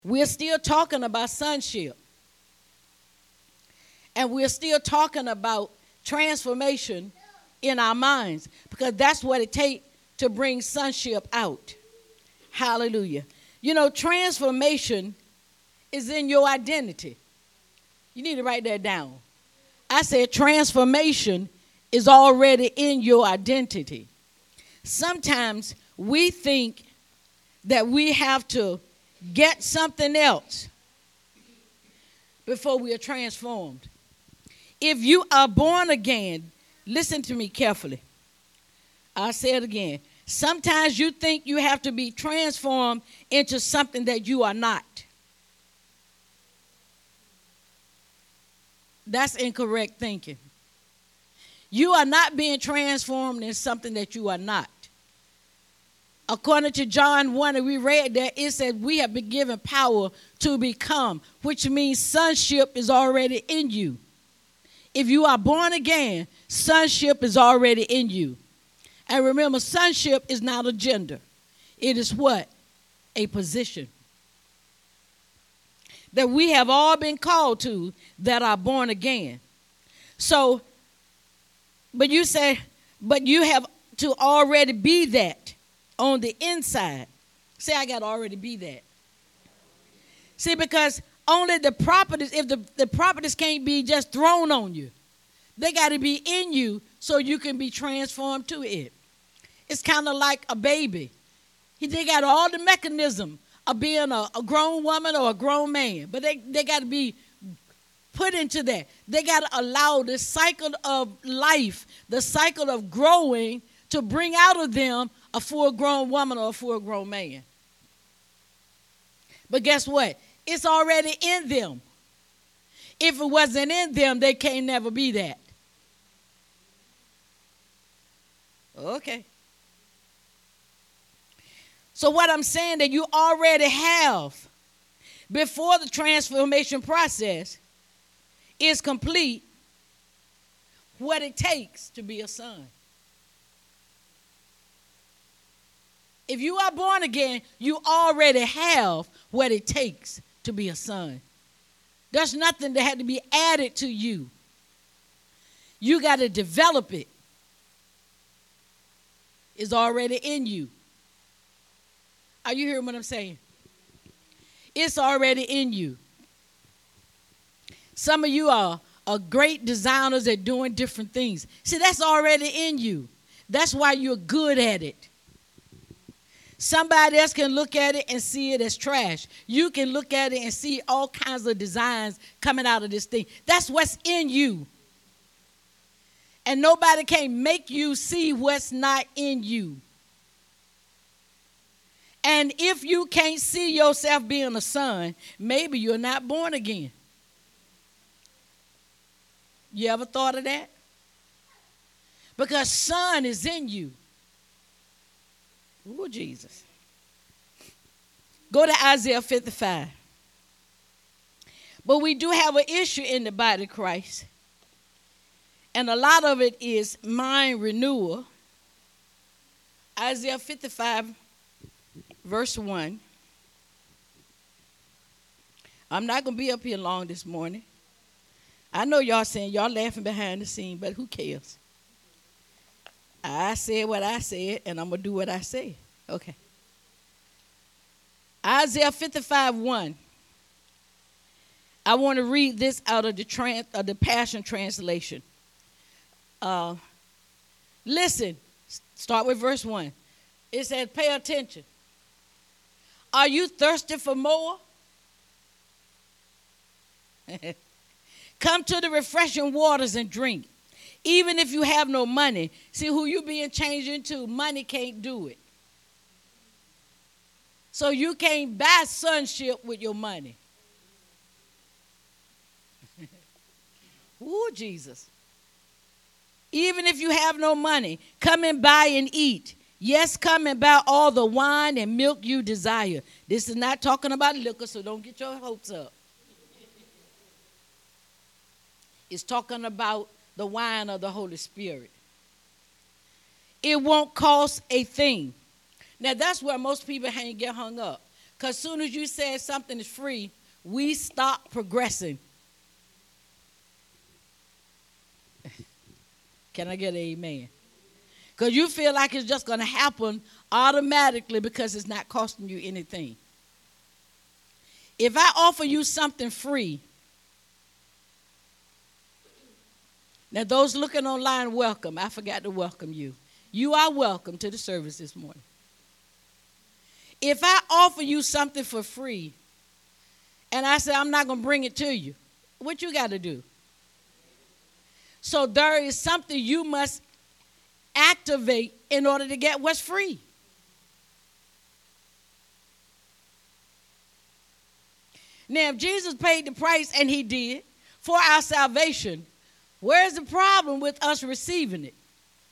We're still talking about sonship. And we're still talking about transformation in our minds because that's what it takes to bring sonship out. Hallelujah. You know, transformation is in your identity. You need to write that down. I said transformation is already in your identity. Sometimes we think that we have to get something else before we are transformed. If you are born again, listen to me carefully. I'll say it again. Sometimes you think you have to be transformed into something that you are not. That's incorrect thinking. You are not being transformed into something that you are not. According to John 1, and we read that, it said we have been given power to become, which means sonship is already in you. If you are born again, sonship is already in you. And remember, sonship is not a gender. It is what? A position. That we have all been called to that are born again. So, but you say, but you have to already be that on the inside. Say, I got to already be that. See, because only the properties, if the properties can't be just thrown on you, they got to be in you so you can be transformed to it. It's kind of like a baby. They got all the mechanism of being a grown woman or a grown man, but they got to be put into that. They got to allow the cycle of life, the cycle of growing, to bring out of them a full-grown woman or a full-grown man. But guess what? It's already in them. If it wasn't in them, they can't never be that. Okay. So what I'm saying that you already have before the transformation process is complete what it takes to be a son. If you are born again, you already have what it takes to be a son. There's nothing that had to be added to you. You got to develop it. It's already in you. Are you hearing what I'm saying? It's already in you. Some of you are great designers at doing different things. See, that's already in you. That's why you're good at it. Somebody else can look at it and see it as trash. You can look at it and see all kinds of designs coming out of this thing. That's what's in you. And nobody can make you see what's not in you. And if you can't see yourself being a son, maybe you're not born again. You ever thought of that? Because son is in you. Oh, Jesus. Go to Isaiah 55. But we do have an issue in the body of Christ. And a lot of it is mind renewal. Isaiah 55, verse 1. I'm not going to be up here long this morning. I know y'all saying, y'all laughing behind the scene, but who cares? I said what I said, and I'm going to do what I say. Okay. Isaiah 55, 1. I want to read this out of the Passion Translation. Listen, start with verse 1. It says, pay attention. Are you thirsty for more? Come to the refreshing waters and drink. Even if you have no money. See, who you being changed into, money can't do it. So you can't buy sonship with your money. Ooh, Jesus. Even if you have no money, come and buy and eat. Yes, come and buy all the wine and milk you desire. This is not talking about liquor, so don't get your hopes up. It's talking about the wine of the Holy Spirit. It won't cost a thing. Now, that's where most people get hung up. Because as soon as you say something is free, we stop progressing. Can I get an amen? Because you feel like it's just going to happen automatically because it's not costing you anything. If I offer you something free, now those looking online, welcome. I forgot to welcome you. You are welcome to the service this morning. If I offer you something for free and I say I'm not going to bring it to you, what you got to do? So there is something you must activate in order to get what's free. Now, if Jesus paid the price, and he did, for our salvation, where's the problem with us receiving it?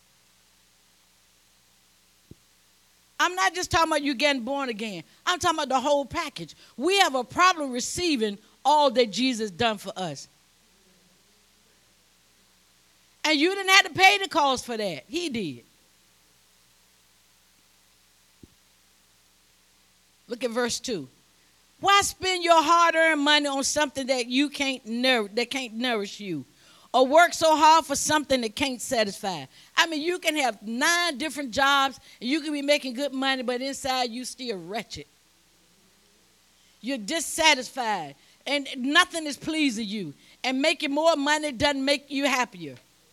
I'm not just talking about you getting born again. I'm talking about the whole package. We have a problem receiving all that Jesus done for us. And you didn't have to pay the cost for that. He did. Look at verse 2. Why spend your hard-earned money on something that can't nourish you? Or work so hard for something that can't satisfy? I mean, you can have 9 different jobs, and you can be making good money, but inside you still wretched. You're dissatisfied, and nothing is pleasing you. And making more money doesn't make you happier.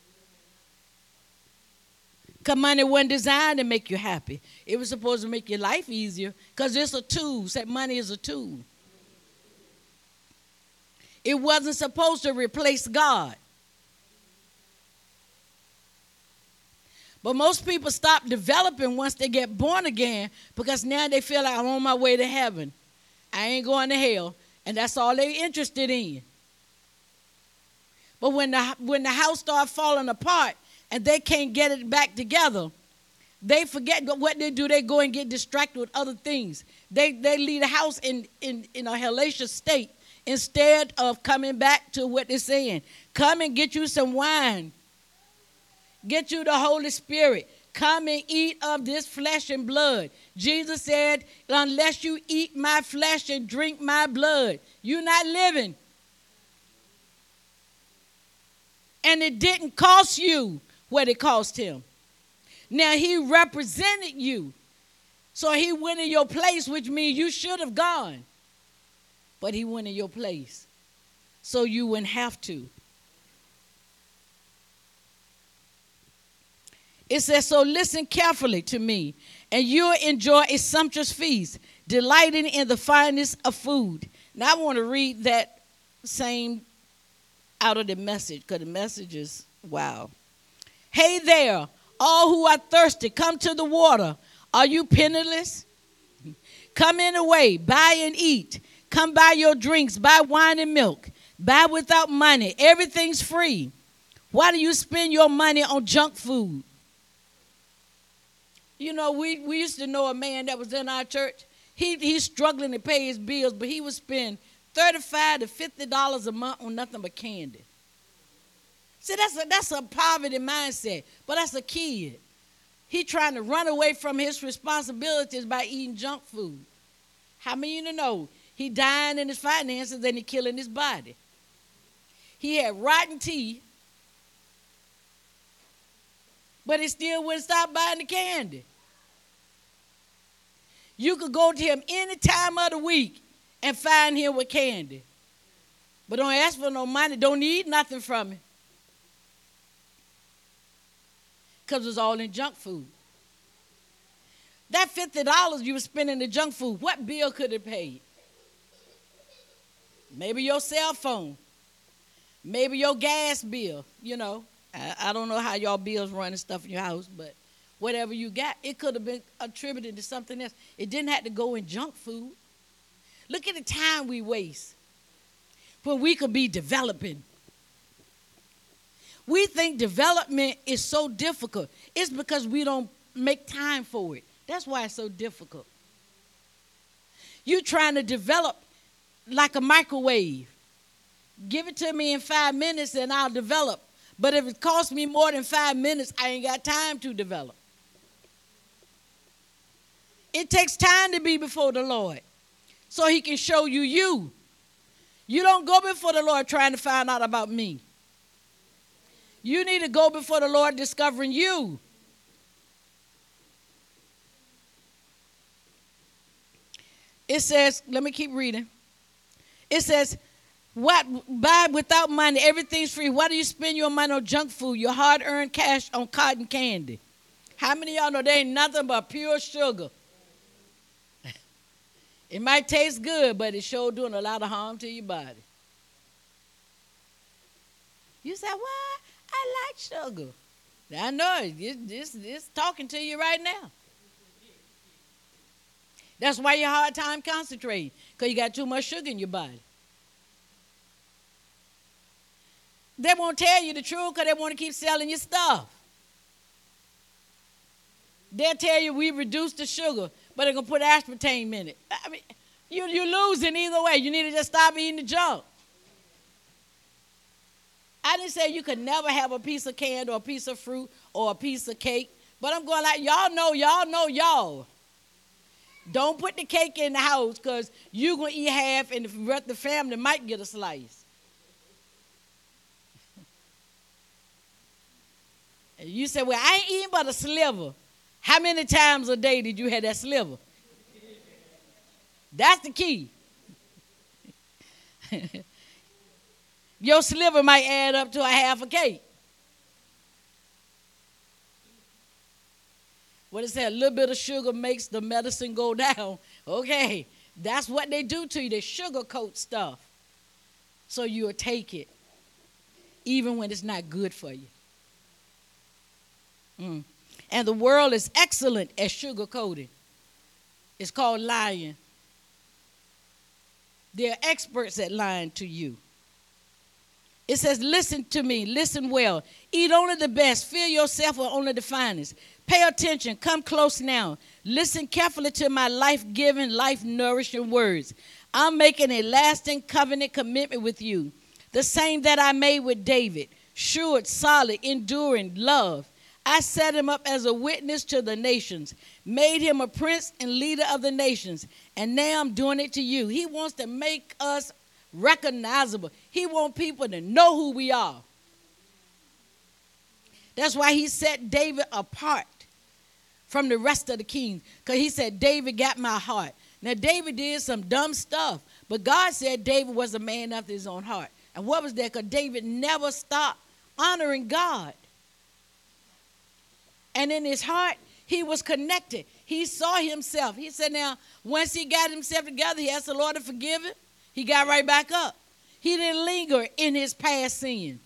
Because money wasn't designed to make you happy. It was supposed to make your life easier because it's a tool. Said money is a tool. It wasn't supposed to replace God. But most people stop developing once they get born again because now they feel like I'm on my way to heaven. I ain't going to hell. And that's all they're interested in. But when the house starts falling apart, and they can't get it back together, they forget what they do. They go and get distracted with other things. They leave the house in a hellacious state instead of coming back to what they're saying. Come and get you some wine. Get you the Holy Spirit. Come and eat of this flesh and blood. Jesus said, unless you eat my flesh and drink my blood, you're not living. And it didn't cost you what it cost him. Now, he represented you. So he went in your place, which means you should have gone. But he went in your place. So you wouldn't have to. It says, so listen carefully to me, and you'll enjoy a sumptuous feast, delighting in the finest of food. Now, I want to read that same out of the Message, because the Message is wow. Hey there, all who are thirsty, come to the water. Are you penniless? Come in away, buy and eat. Come buy your drinks, buy wine and milk. Buy without money. Everything's free. Why do you spend your money on junk food? You know, we used to know a man that was in our church. He's struggling to pay his bills, but he would spend $35 to $50 a month on nothing but candy. See, that's a poverty mindset, but that's a kid. He trying to run away from his responsibilities by eating junk food. How many of you know he dying in his finances and he killing his body? He had rotten teeth, but he still wouldn't stop buying the candy. You could go to him any time of the week and find him with candy. But don't ask for no money. Don't need nothing from him. Because it's all in junk food. That $50 you were spending in junk food, what bill could it pay? Maybe your cell phone. Maybe your gas bill, you know. I don't know how y'all bills run and stuff in your house, but whatever you got, it could have been attributed to something else. It didn't have to go in junk food. Look at the time we waste when we could be developing. We think development is so difficult. It's because we don't make time for it. That's why it's so difficult. You're trying to develop like a microwave. Give it to me in 5 minutes and I'll develop. But if it costs me more than 5 minutes, I ain't got time to develop. It takes time to be before the Lord. so he can show you you. You don't go before the Lord trying to find out about me. You need to go before the Lord discovering you. It says, let me keep reading. It says, what buy without money, everything's free. Why do you spend your money on junk food, your hard-earned cash on cotton candy? How many of y'all know there ain't nothing but pure sugar? It might taste good, but it's sure doing a lot of harm to your body. You say, what? I like sugar. I know it. It's talking to you right now. That's why you have a hard time concentrating, because you got too much sugar in your body. They won't tell you the truth because they want to keep selling you stuff. They'll tell you we reduced the sugar, but they're going to put aspartame in it. I mean, you're losing either way. You need to just stop eating the junk. I didn't say you could never have a piece of candy or a piece of fruit or a piece of cake, but I'm going like, y'all. Don't put the cake in the house because you're going to eat half and the rest of the family might get a slice. And you say, well, I ain't eating but a sliver. How many times a day did you have that sliver? That's the key. Your sliver might add up to a half a cake. What it say? A little bit of sugar makes the medicine go down. Okay, that's what they do to you. They sugarcoat stuff so you'll take it even when it's not good for you. And the world is excellent at sugarcoating. It's called lying. They're experts at lying to you. It says, listen to me, listen well. Eat only the best, fill yourself with only the finest. Pay attention, come close now. Listen carefully to my life-giving, life-nourishing words. I'm making a lasting covenant commitment with you, the same that I made with David, sure, solid, enduring, love. I set him up as a witness to the nations, made him a prince and leader of the nations, and now I'm doing it to you. He wants to make us recognizable. He wants people to know who we are. That's why he set David apart from the rest of the kings, because he said, David got my heart. Now, David did some dumb stuff, but God said David was a man after his own heart. And what was that? Because David never stopped honoring God. And in his heart, he was connected. He saw himself. He said, now, once he got himself together, he asked the Lord to forgive him. He got right back up. He didn't linger in his past sin.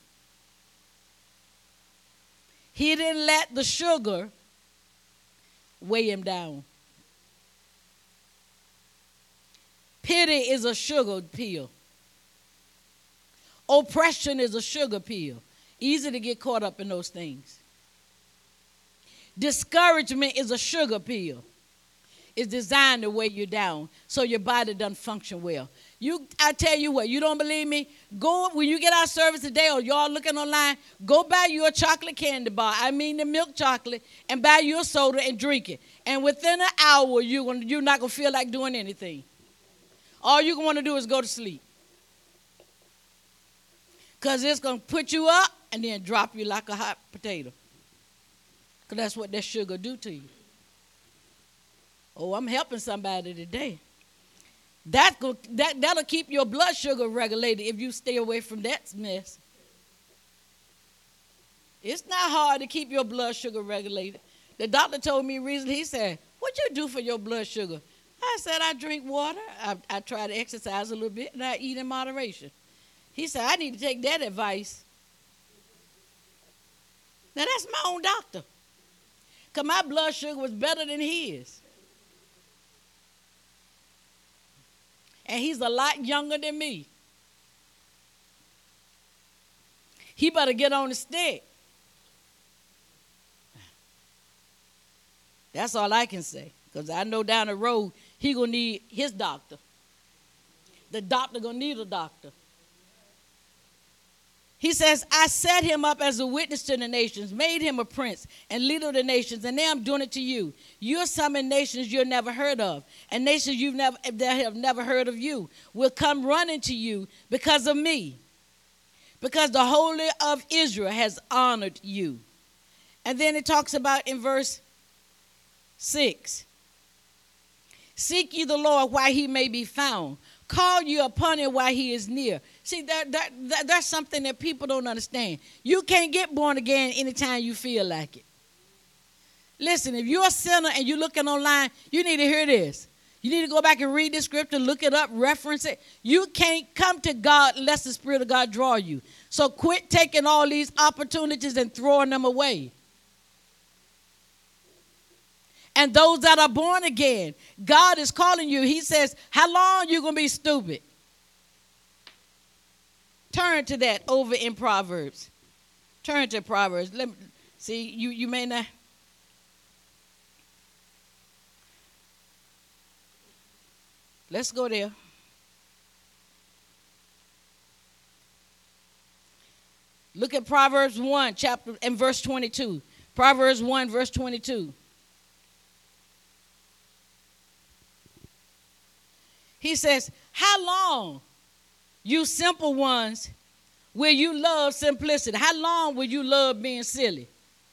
He didn't let the sugar weigh him down. Pity is a sugar pill. Oppression is a sugar pill. Easy to get caught up in those things. Discouragement is a sugar pill. It's designed to weigh you down so your body doesn't function well. I tell you what, you don't believe me? Go when you get our service today or y'all looking online, go buy you a chocolate candy bar. I mean the milk chocolate, and buy you a soda and drink it. And within an hour, you're not going to feel like doing anything. All you're going to want to do is go to sleep. Because it's going to put you up and then drop you like a hot potato. Because that's what that sugar do to you. Oh, I'm helping somebody today. That'll keep your blood sugar regulated if you stay away from that mess. It's not hard to keep your blood sugar regulated. The doctor told me recently, he said, what you do for your blood sugar? I said, I drink water, I try to exercise a little bit, and I eat in moderation. He said, I need to take that advice. Now, that's my own doctor. Because my blood sugar was better than his. And he's a lot younger than me. He better get on the stick. That's all I can say. Because I know down the road, he going to need his doctor. The doctor going to need a doctor. He says, I set him up as a witness to the nations, made him a prince and leader of the nations, and now I'm doing it to you. You're summoning nations you've never heard of, and nations that have never heard of you will come running to you because of me, because the Holy of Israel has honored you. And then it talks about in verse 6, seek ye the Lord while he may be found. Call you upon him while he is near. See, that's something that people don't understand. You can't get born again anytime you feel like it. Listen, if you're a sinner and you're looking online, you need to hear this. You need to go back and read this scripture, look it up, reference it. You can't come to God unless the Spirit of God draw you. So quit taking all these opportunities and throwing them away. And those that are born again, God is calling you. He says, how long are you going to be stupid? Turn to that over in Proverbs. Turn to Proverbs. Let me see, you may not. Let's go there. Look at Proverbs 1, chapter and verse 22. Proverbs 1, verse 22. He says, how long, you simple ones, will you love simplicity? How long will you love being silly?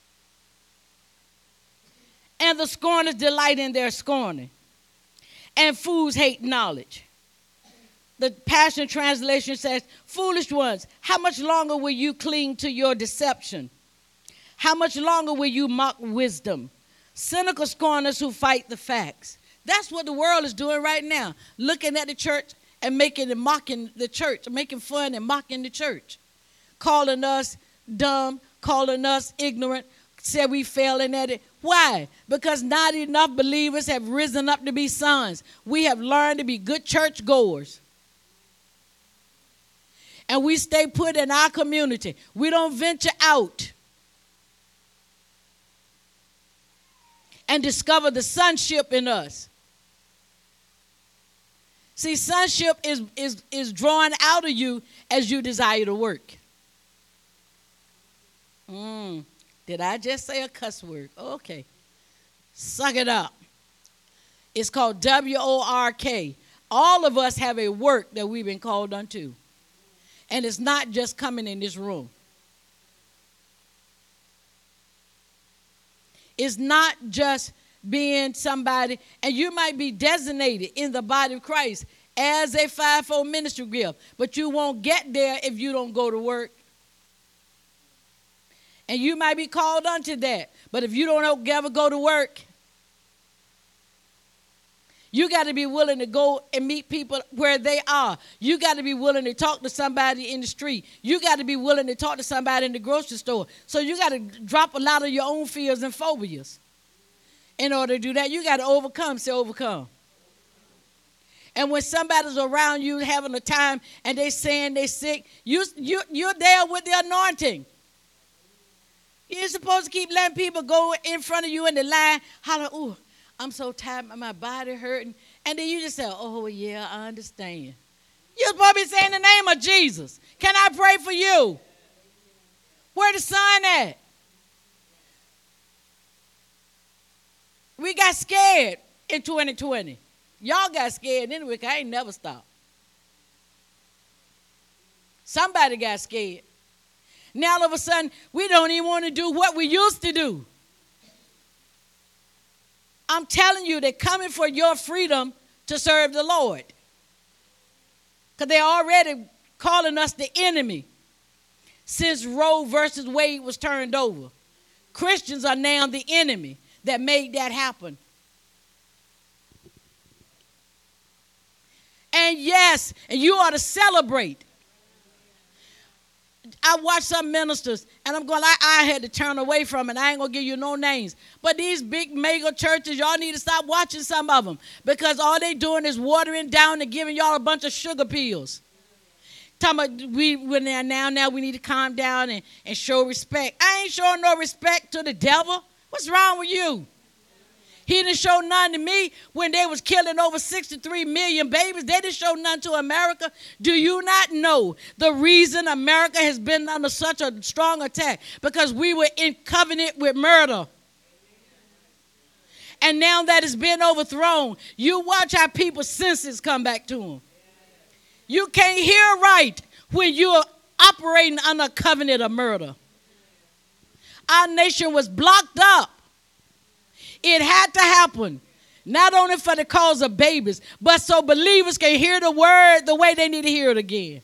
And the scorners delight in their scorning, and fools hate knowledge. The Passion Translation says, foolish ones, how much longer will you cling to your deception? How much longer will you mock wisdom? Cynical scorners who fight the facts. That's what the world is doing right now, looking at the church and making and mocking the church, making fun and mocking the church, calling us dumb, calling us ignorant, said we failing at it. Why? Because not enough believers have risen up to be sons. We have learned to be good church goers. And we stay put in our community. We don't venture out and discover the sonship in us. See, sonship is drawn out of you as you desire to work. Did I just say a cuss word? Okay. Suck it up. It's called W-O-R-K. All of us have a work that we've been called unto. And it's not just coming in this room. It's not just being somebody, and you might be designated in the body of Christ as a fivefold ministry gift, but you won't get there if you don't go to work. And you might be called unto that, but if you don't ever go to work, you got to be willing to go and meet people where they are. You got to be willing to talk to somebody in the street. You got to be willing to talk to somebody in the grocery store. So you got to drop a lot of your own fears and phobias. In order to do that, you got to overcome. Say overcome. And when somebody's around you having a time and they saying they're sick, you're there with the anointing. You're supposed to keep letting people go in front of you in the line, holler, ooh, I'm so tired, my body hurting. And then you just say, oh, yeah, I understand. You're supposed to be saying the name of Jesus. Can I pray for you? Where the sign at? We got scared in 2020. Y'all got scared anyway, 'cause I ain't never stopped. Somebody got scared. Now all of a sudden, we don't even want to do what we used to do. I'm telling you, they're coming for your freedom to serve the Lord. Because they're already calling us the enemy since Roe versus Wade was turned over. Christians are now the enemy that made that happen. And yes, and you ought to celebrate. I watch some ministers, and I had to turn away from it. I ain't going to give you no names. But these big mega churches, y'all need to stop watching some of them, because all they doing is watering down and giving y'all a bunch of sugar pills. Talking about now we need to calm down and show respect. I ain't showing no respect to the devil. What's wrong with you? He didn't show none to me when they was killing over 63 million babies. They didn't show none to America. Do you not know the reason America has been under such a strong attack? Because we were in covenant with murder. And now that it's been overthrown, you watch how people's senses come back to them. You can't hear right when you're operating under a covenant of murder. Our nation was blocked up. It had to happen, not only for the cause of babies, but so believers can hear the word the way they need to hear it again.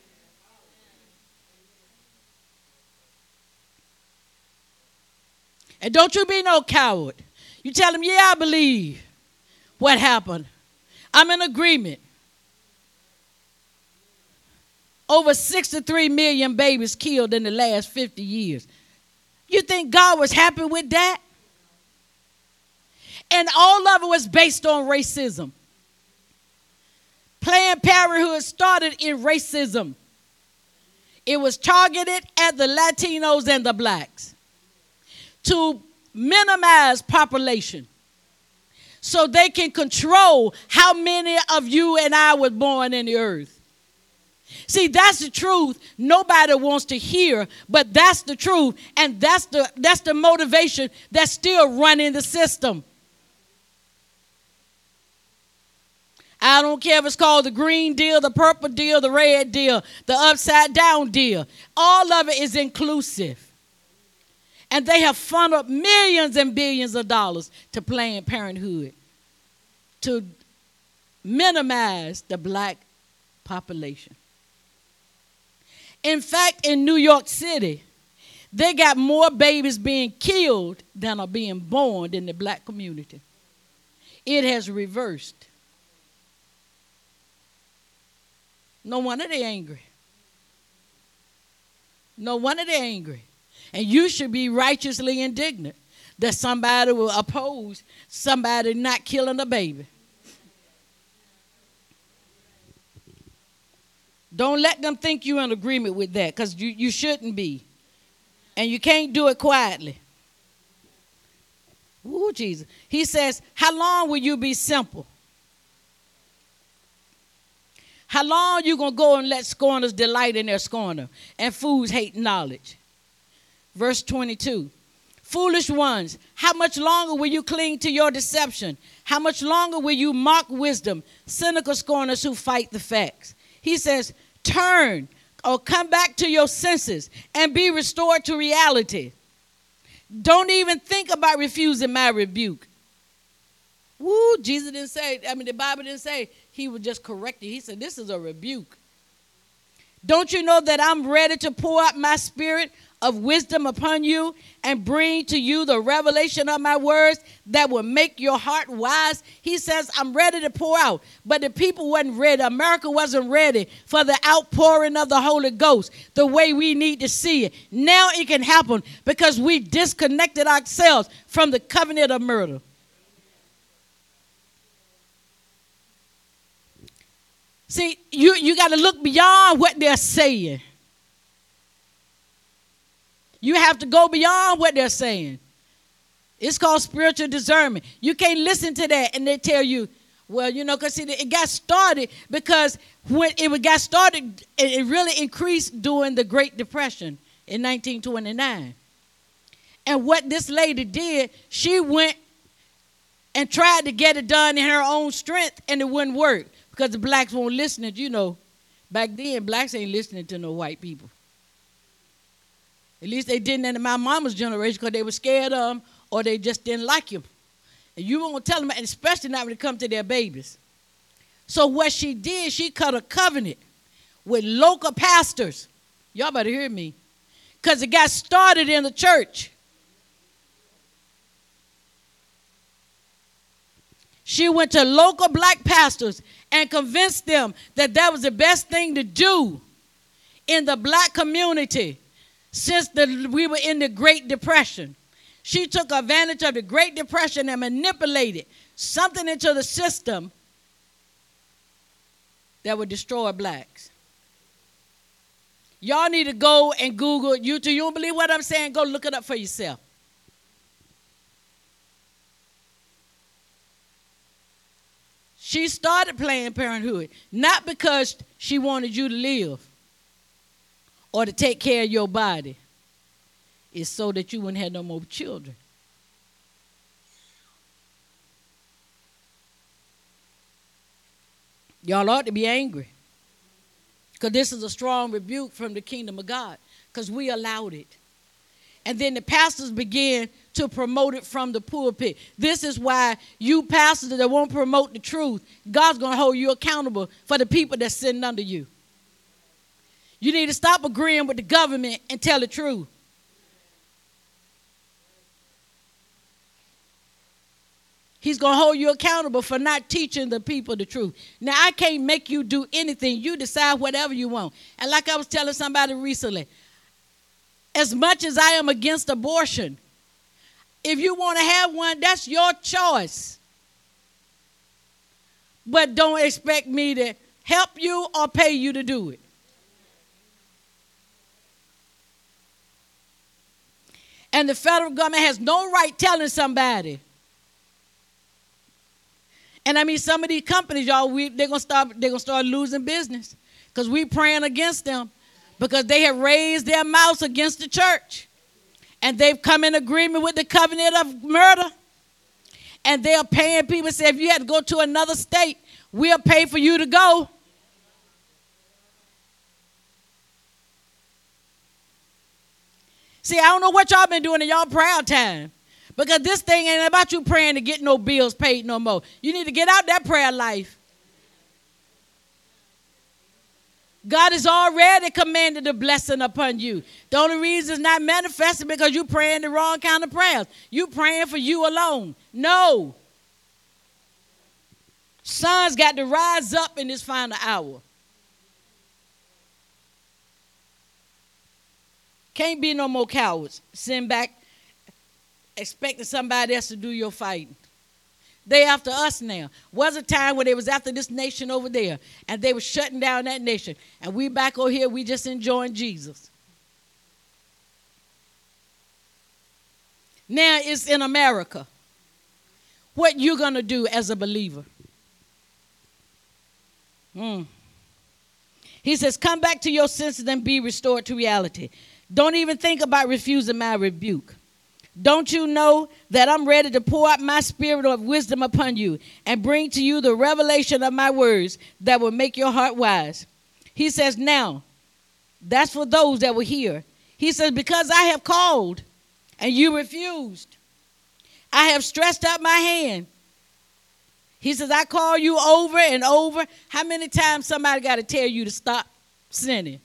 And don't you be no coward. You tell them, yeah, I believe what happened. I'm in agreement. Over 63 million babies killed in the last 50 years. You think God was happy with that? And all of it was based on racism. Planned Parenthood started in racism. It was targeted at the Latinos and the blacks to minimize population so they can control how many of you and I was born in the earth. See, that's the truth nobody wants to hear, but that's the truth, and that's the motivation that's still running the system. I don't care if it's called the green deal, the purple deal, the red deal, the upside down deal. All of it is inclusive. And they have funneled millions and billions of dollars to Planned Parenthood to minimize the black population. In fact, in New York City, they got more babies being killed than are being born in the black community. It has reversed. No wonder they're angry. No wonder they're angry. And you should be righteously indignant that somebody will oppose somebody not killing a baby. Don't let them think you're in agreement with that, because you shouldn't be. And you can't do it quietly. Ooh, Jesus. He says, how long will you be simple? How long you going to go and let scorners delight in their scorner and fools hate knowledge? Verse 22. Foolish ones, how much longer will you cling to your deception? How much longer will you mock wisdom? Cynical scorners who fight the facts. He says, turn or come back to your senses and be restored to reality. Don't even think about refusing my rebuke. Woo, Jesus didn't say, the Bible didn't say he would just correct you. He said, this is a rebuke. Don't you know that I'm ready to pour out my spirit of wisdom upon you and bring to you the revelation of my words that will make your heart wise? He says, I'm ready to pour out. But the people wasn't ready. America wasn't ready for the outpouring of the Holy Ghost the way we need to see it. Now it can happen because we disconnected ourselves from the covenant of murder. See, you got to look beyond what they're saying. You have to go beyond what they're saying. It's called spiritual discernment. You can't listen to that and they tell you, well, because it got started because when it got started, it really increased during the Great Depression in 1929. And what this lady did, she went and tried to get it done in her own strength, and it wouldn't work because the blacks weren't listening. Back then, blacks ain't listening to no white people. At least they didn't in my mama's generation because they were scared of them or they just didn't like him. And you won't tell them, and especially not when it comes to their babies. So what she did, she cut a covenant with local pastors. Y'all better hear me. Because it got started in the church. She went to local black pastors and convinced them that that was the best thing to do in the black community since we were in the Great Depression. She took advantage of the Great Depression and manipulated something into the system that would destroy blacks. Y'all need to go and Google YouTube. You don't believe what I'm saying? Go look it up for yourself. She started Planned Parenthood not because she wanted you to live or to take care of your body. It's so that you wouldn't have no more children. Y'all ought to be angry, because this is a strong rebuke from the kingdom of God, because we allowed it. And then the pastors began to promote it from the pulpit. This is why you pastors that won't promote the truth, God's going to hold you accountable for the people that's sitting under you. You need to stop agreeing with the government and tell the truth. He's going to hold you accountable for not teaching the people the truth. Now, I can't make you do anything. You decide whatever you want. And like I was telling somebody recently, as much as I am against abortion, if you want to have one, that's your choice. But don't expect me to help you or pay you to do it. And the federal government has no right telling somebody. And I mean, some of these companies, y'all, they're gonna start losing business because we praying against them, because they have raised their mouths against the church, and they've come in agreement with the covenant of murder, and they are paying people. Say, if you had to go to another state, we'll pay for you to go. See, I don't know what y'all been doing in y'all prayer time, because this thing ain't about you praying to get no bills paid no more. You need to get out that prayer life. God has already commanded a blessing upon you. The only reason it's not manifesting because you're praying the wrong kind of prayers. You're praying for you alone. No. Sons got to rise up in this final hour. Can't be no more cowards. Sitting back expecting somebody else to do your fighting. They after us now. Was a time when they was after this nation over there, and they were shutting down that nation. And we back over here, we just enjoying Jesus. Now it's in America. What you gonna do as a believer? He says, come back to your senses and be restored to reality. Don't even think about refusing my rebuke. Don't you know that I'm ready to pour out my spirit of wisdom upon you and bring to you the revelation of my words that will make your heart wise? He says, now, that's for those that were here. He says, because I have called and you refused, I have stretched out my hand. He says, I call you over and over. How many times somebody got to tell you to stop sinning?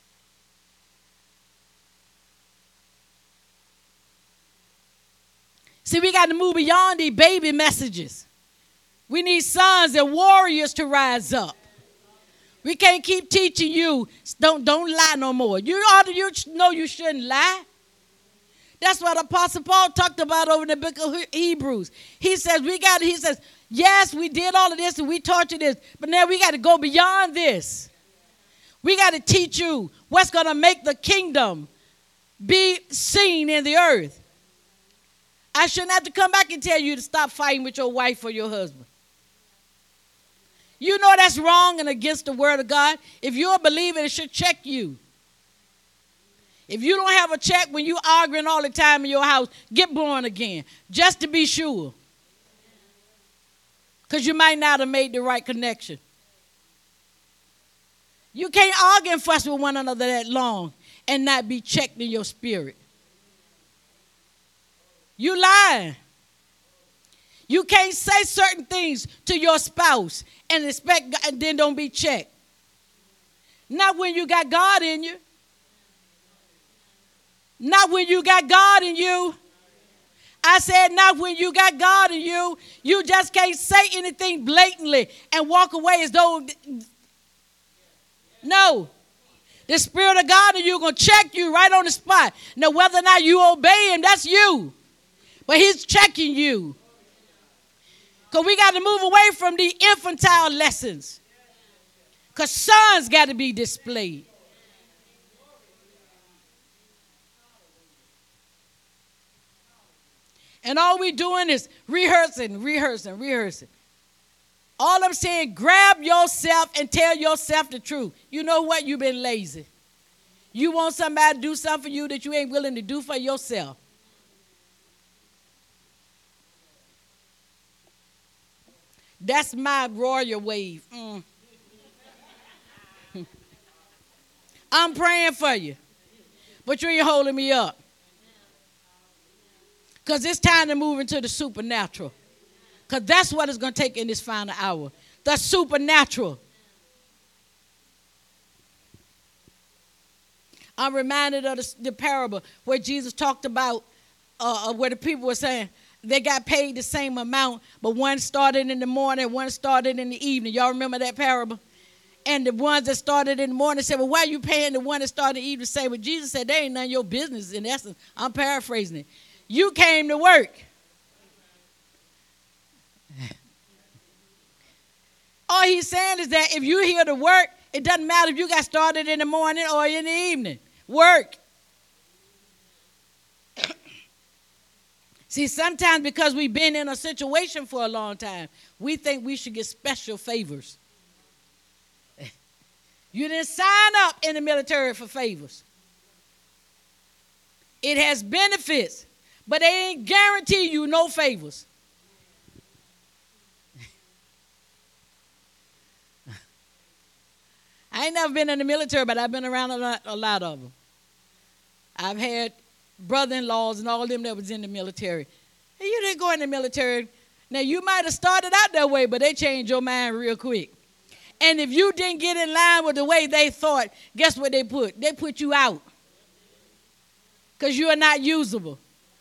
See, we got to move beyond these baby messages. We need sons and warriors to rise up. We can't keep teaching you, don't lie no more. You know you shouldn't lie. That's what Apostle Paul talked about over in the book of Hebrews. He says, yes, we did all of this and we taught you this, but now we got to go beyond this. We got to teach you what's going to make the kingdom be seen in the earth. I shouldn't have to come back and tell you to stop fighting with your wife or your husband. You know that's wrong and against the word of God. If you're a believer, it should check you. If you don't have a check when you're arguing all the time in your house, get born again, just to be sure. Because you might not have made the right connection. You can't argue and fuss with one another that long and not be checked in your spirit. You lying. You can't say certain things to your spouse and expect God, and then don't be checked. Not when you got God in you. Not when you got God in you. I said not when you got God in you. You just can't say anything blatantly and walk away as though. No. The Spirit of God in you going to check you right on the spot. Now, whether or not you obey him, that's you. But he's checking you. Because we got to move away from the infantile lessons. Because sons got to be displayed. And all we doing is rehearsing. All I'm saying, grab yourself and tell yourself the truth. You know what? You've been lazy. You want somebody to do something for you that you ain't willing to do for yourself. That's my royal wave. I'm praying for you, but you ain't holding me up. Because it's time to move into the supernatural. Because that's what it's going to take in this final hour. The supernatural. I'm reminded of the parable where Jesus talked about where the people were saying they got paid the same amount, but one started in the morning, one started in the evening. Y'all remember that parable? And the ones that started in the morning said, well, why are you paying the one that started in the evening? Say, well, Jesus said, there ain't none of your business. In essence, I'm paraphrasing it. You came to work. All he's saying is that if you're here to work, it doesn't matter if you got started in the morning or in the evening. Work. See, sometimes because we've been in a situation for a long time, we think we should get special favors. You didn't sign up in the military for favors. It has benefits, but they ain't guarantee you no favors. I ain't never been in the military, but I've been around a lot of them. I've had brother-in-laws and all them that was in the military. And you didn't go in the military. Now, you might have started out that way, but they changed your mind real quick. And if you didn't get in line with the way they thought, guess what they put? They put you out. Because you are not usable.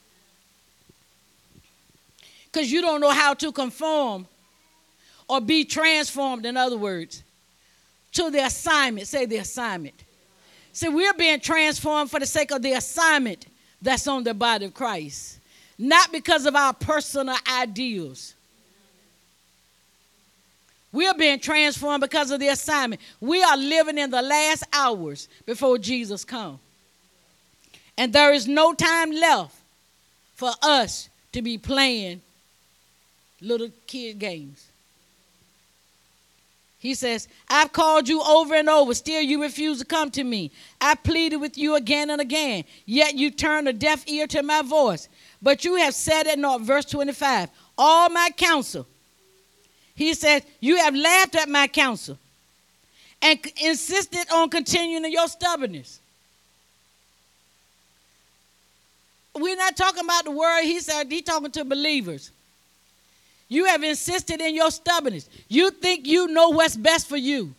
Because you don't know how to conform or be transformed, in other words, to the assignment. Say the assignment. See, we're being transformed for the sake of the assignment that's on the body of Christ. Not because of our personal ideals. We're being transformed because of the assignment. We are living in the last hours before Jesus comes. And there is no time left for us to be playing little kid games. He says, I've called you over and over, still you refuse to come to me. I pleaded with you again and again, yet you turned a deaf ear to my voice. But you have said it not. Verse 25, all my counsel. He says, you have laughed at my counsel and insisted on continuing in your stubbornness. We're not talking about the word. He said he's talking to believers. You have insisted in your stubbornness. You think you know what's best for you.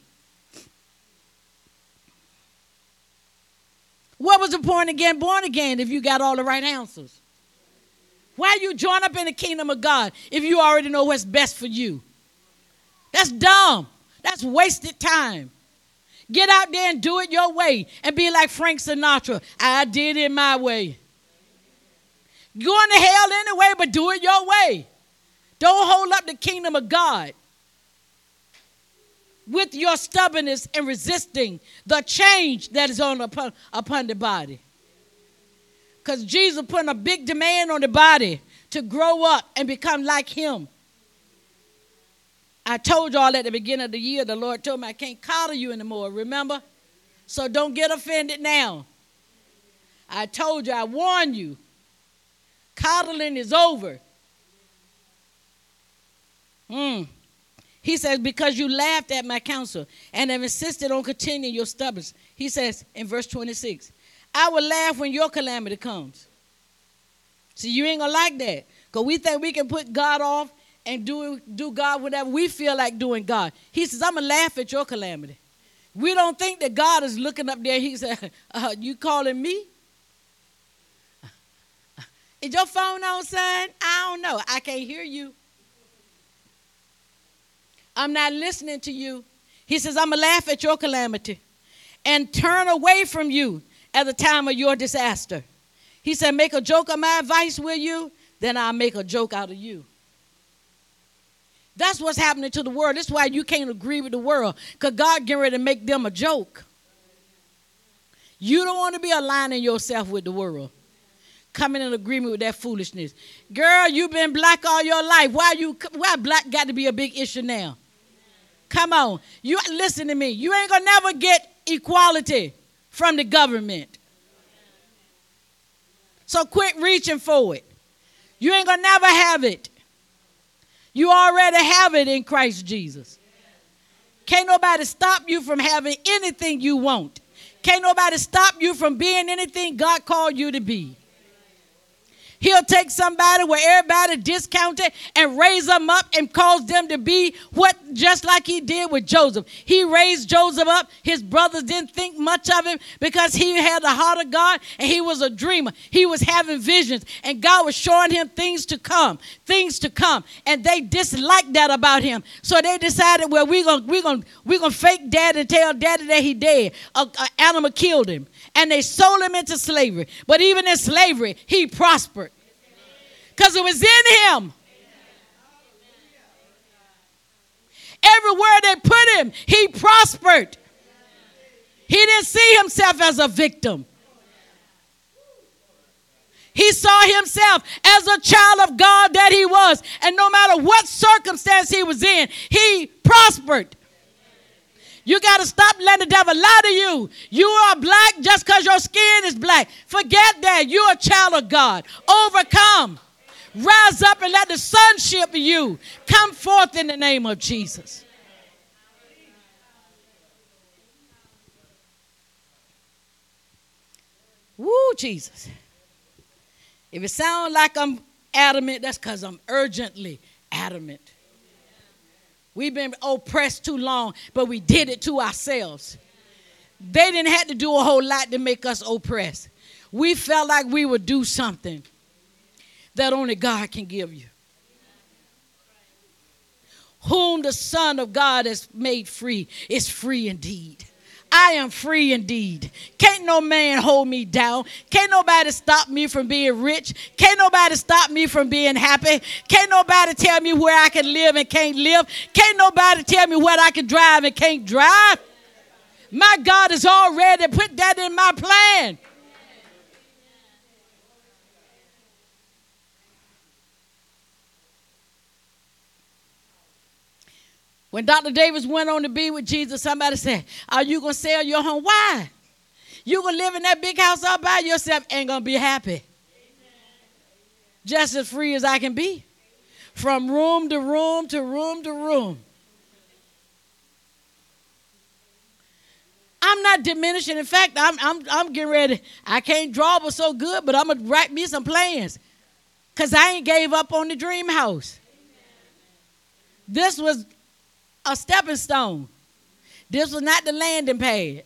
What was the point of getting born again if you got all the right answers? Why you join up in the kingdom of God if you already know what's best for you? That's dumb. That's wasted time. Get out there and do it your way and be like Frank Sinatra. I did it my way. Going to hell anyway, but do it your way. Don't hold up the kingdom of God with your stubbornness and resisting the change that is upon the body. Because Jesus put a big demand on the body to grow up and become like him. I told y'all at the beginning of the year, the Lord told me I can't coddle you anymore, remember? So don't get offended now. I told you, I warned you. Coddling is over. He says, because you laughed at my counsel and have insisted on continuing your stubbornness. He says in verse 26, I will laugh when your calamity comes. See, you ain't going to like that. Because we think we can put God off and do God whatever we feel like doing God. He says, I'm going to laugh at your calamity. We don't think that God is looking up there. He said, you calling me? Is your phone on, son? I don't know. I can't hear you. I'm not listening to you. He says, I'm going to laugh at your calamity and turn away from you at the time of your disaster. He said, make a joke of my advice, will you? Then I'll make a joke out of you. That's what's happening to the world. That's why you can't agree with the world, because God getting ready to make them a joke. You don't want to be aligning yourself with the world, coming in agreement with that foolishness. Girl, you've been black all your life. Why black got to be a big issue now? Come on. You listen to me. You ain't going to never get equality from the government. So quit reaching for it. You ain't going to never have it. You already have it in Christ Jesus. Can't nobody stop you from having anything you want. Can't nobody stop you from being anything God called you to be. He'll take somebody where everybody discounted and raise them up and cause them to be what, just like he did with Joseph. He raised Joseph up. His brothers didn't think much of him because he had the heart of God and he was a dreamer. He was having visions and God was showing him things to come. And they disliked that about him. So they decided, well, we're gonna fake dad and tell daddy that he dead. An animal killed him. And they sold him into slavery. But even in slavery, he prospered. Because it was in him. Everywhere they put him, he prospered. He didn't see himself as a victim. He saw himself as a child of God that he was. And no matter what circumstance he was in, he prospered. You got to stop letting the devil lie to you. You are black just because your skin is black. Forget that. You're a child of God. Overcome. Rise up and let the sonship of you come forth in the name of Jesus. Woo, Jesus. If it sounds like I'm adamant, that's because I'm urgently adamant. We've been oppressed too long, but we did it to ourselves. They didn't have to do a whole lot to make us oppressed. We felt like we would do something that only God can give you. Whom the Son of God has made free is free indeed. I am free indeed. Can't no man hold me down. Can't nobody stop me from being rich. Can't nobody stop me from being happy. Can't nobody tell me where I can live and can't live. Can't nobody tell me what I can drive and can't drive. My God has already put that in my plan. When Dr. Davis went on to be with Jesus, somebody said, are you going to sell your home? Why? You going to live in that big house all by yourself, ain't going to be happy. Amen. Just as free as I can be. From room to room to room to room. I'm not diminishing. In fact, I'm getting ready. I can't draw but so good, but I'm going to write me some plans. Because I ain't gave up on the dream house. This was a stepping stone. This was not the landing pad.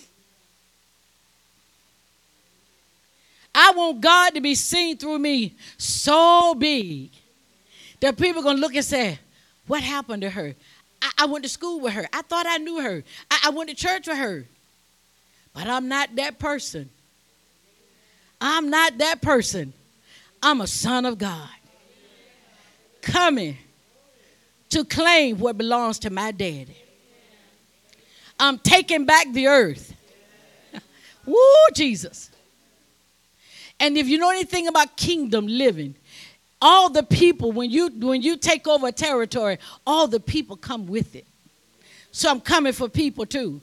I want God to be seen through me so big that people are going to look and say, what happened to her? I went to school with her. I thought I knew her. I went to church with her. But I'm not that person. I'm not that person. I'm a son of God. Coming to claim what belongs to my daddy. I'm taking back the earth. Woo, Jesus. And if you know anything about kingdom living, all the people, when you take over a territory, all the people come with it. So I'm coming for people too.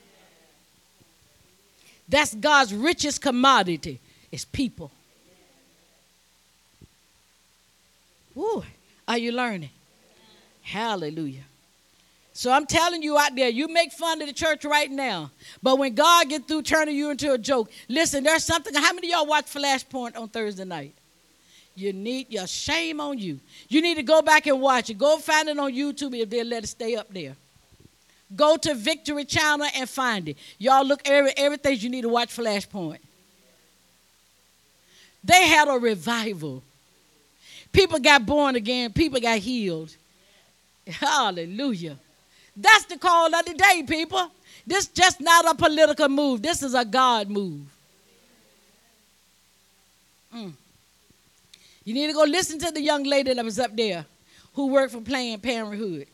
That's God's richest commodity, is people. Woo, are you learning? Hallelujah. So I'm telling you out there, you make fun of the church right now. But when God gets through turning you into a joke, listen, there's something. How many of y'all watch Flashpoint on Thursday night? You need your shame on you. You need to go back and watch it. Go find it on YouTube if they'll let it stay up there. Go to Victory Channel and find it. Y'all look everything you need to watch Flashpoint. They had a revival. People got born again. People got healed. Hallelujah. That's the call of the day, people. This is just not a political move. This is a God move. You need to go listen to the young lady that was up there who worked for Planned Parenthood.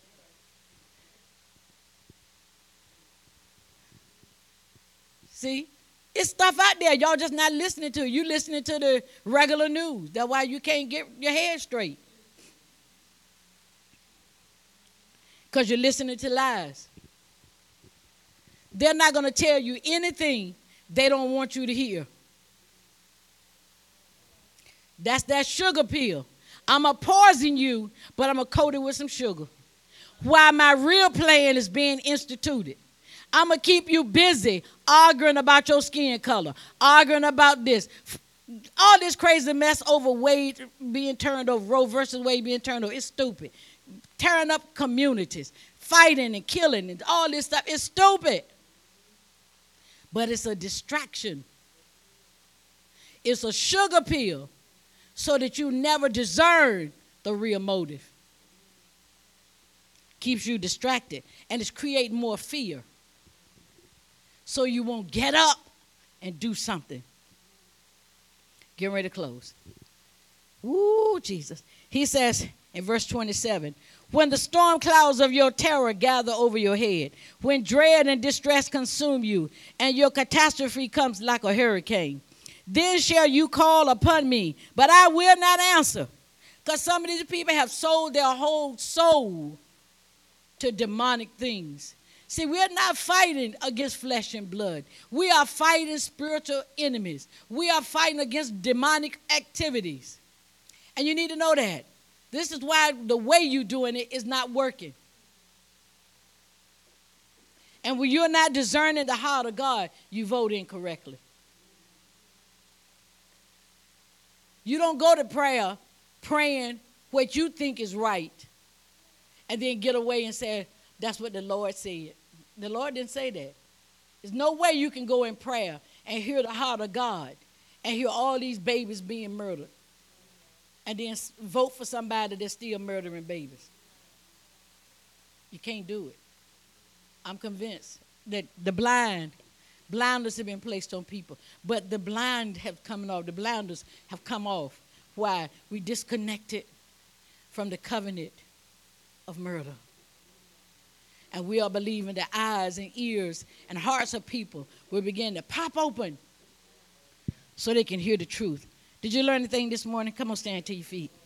See? It's stuff out there y'all just not listening to. You listening to the regular news. That's why you can't get your head straight. because you're listening to lies. They're not going to tell you anything they don't want you to hear. That's that sugar pill. I'm going to poison you, but I'm going to coat it with some sugar. While my real plan is being instituted. I'm going to keep you busy arguing about your skin color, arguing about this. All this crazy mess over Wade being turned over, Roe versus Wade being turned over. It's stupid. Tearing up communities, fighting and killing and all this stuff. It's stupid. But it's a distraction. It's a sugar pill so that you never discern the real motive. Keeps you distracted, and it's creating more fear. So you won't get up and do something. Get ready to close. Ooh, Jesus. He says in verse 27, when the storm clouds of your terror gather over your head, when dread and distress consume you, and your catastrophe comes like a hurricane, then shall you call upon me, but I will not answer. Because some of these people have sold their whole soul to demonic things. See, we're not fighting against flesh and blood. We are fighting spiritual enemies. We are fighting against demonic activities. And you need to know that. This is why the way you're doing it is not working. And when you're not discerning the heart of God, you vote incorrectly. You don't go to prayer praying what you think is right and then get away and say, that's what the Lord said. The Lord didn't say that. There's no way you can go in prayer and hear the heart of God and hear all these babies being murdered and then vote for somebody that's still murdering babies. You can't do it. I'm convinced that the blinders have been placed on people, but the blind have come off. The blinders have come off. Why? We disconnected from the covenant of murder. And we are believing that eyes and ears and hearts of people will begin to pop open so they can hear the truth. Did you learn anything this morning? Come on, stand to your feet.